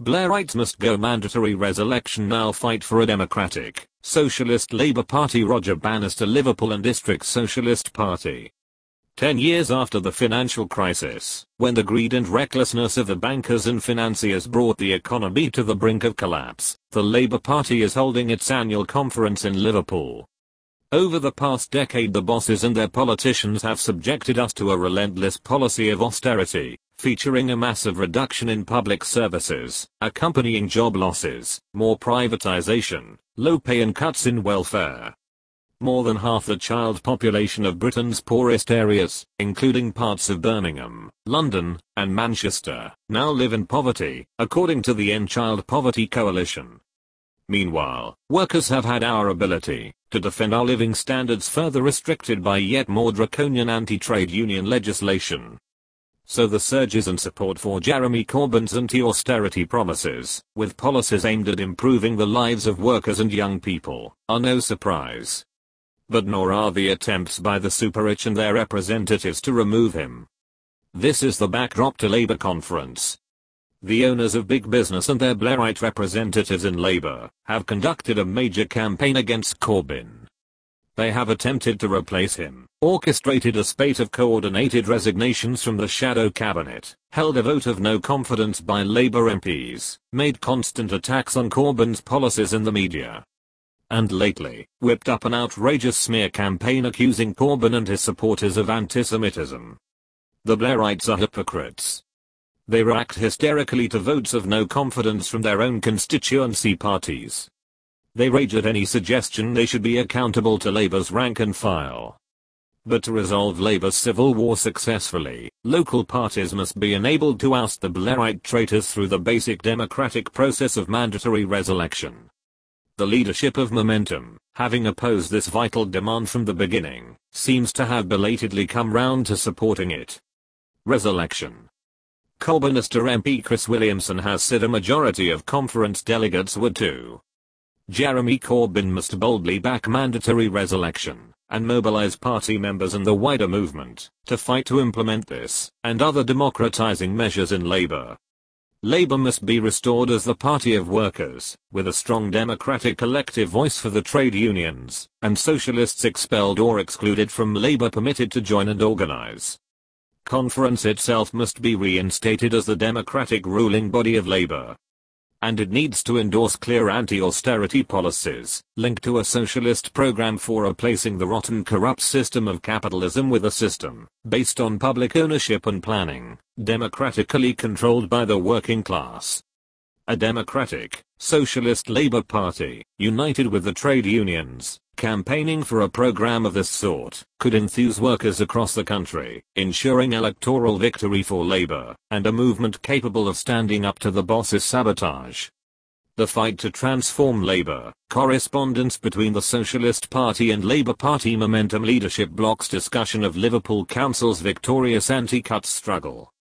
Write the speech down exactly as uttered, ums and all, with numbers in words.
Blairites must go, mandatory resurrection now, fight for a democratic, socialist Labour Party. Roger Bannister, Liverpool and District Socialist Party. Ten years after the financial crisis, when the greed and recklessness of the bankers and financiers brought the economy to the brink of collapse, the Labour Party is holding its annual conference in Liverpool. Over the past decade, the bosses and their politicians have subjected us to a relentless policy of austerity, featuring a massive reduction in public services, accompanying job losses, more privatization, low pay and cuts in welfare. More than half the child population of Britain's poorest areas, including parts of Birmingham, London, and Manchester, now live in poverty, according to the End Child Poverty Coalition. Meanwhile, workers have had our ability to defend our living standards further restricted by yet more draconian anti-trade union legislation. So the surges in support for Jeremy Corbyn's anti-austerity promises, with policies aimed at improving the lives of workers and young people, are no surprise. But nor are the attempts by the super-rich and their representatives to remove him. This is the backdrop to Labour conference. The owners of big business and their Blairite representatives in Labour have conducted a major campaign against Corbyn. They have attempted to replace him, orchestrated a spate of coordinated resignations from the shadow cabinet, held a vote of no confidence by Labour M Ps, made constant attacks on Corbyn's policies in the media, and lately, whipped up an outrageous smear campaign accusing Corbyn and his supporters of anti-Semitism. The Blairites are hypocrites. They react hysterically to votes of no confidence from their own constituency parties. They rage at any suggestion they should be accountable to Labour's rank and file. But to resolve Labour's civil war successfully, local parties must be enabled to oust the Blairite traitors through the basic democratic process of mandatory resurrection. The leadership of Momentum, having opposed this vital demand from the beginning, seems to have belatedly come round to supporting it. Resurrection. Corbynista M P Chris Williamson has said a majority of conference delegates would too. Jeremy Corbyn must boldly back mandatory resurrection, and mobilize party members and the wider movement, to fight to implement this, and other democratizing measures in Labour. Labour must be restored as the party of workers, with a strong democratic collective voice for the trade unions, and socialists expelled or excluded from Labour permitted to join and organise. Conference itself must be reinstated as the democratic ruling body of Labour. And it needs to endorse clear anti-austerity policies, linked to a socialist programme for replacing the rotten corrupt system of capitalism with a system, based on public ownership and planning, democratically controlled by the working class. A democratic, socialist Labour Party, united with the trade unions, campaigning for a programme of this sort, could enthuse workers across the country, ensuring electoral victory for Labour, and a movement capable of standing up to the boss's sabotage. The fight to transform Labour, correspondence between the Socialist Party and Labour Party Momentum leadership bloc's discussion of Liverpool Council's victorious anti-cuts struggle.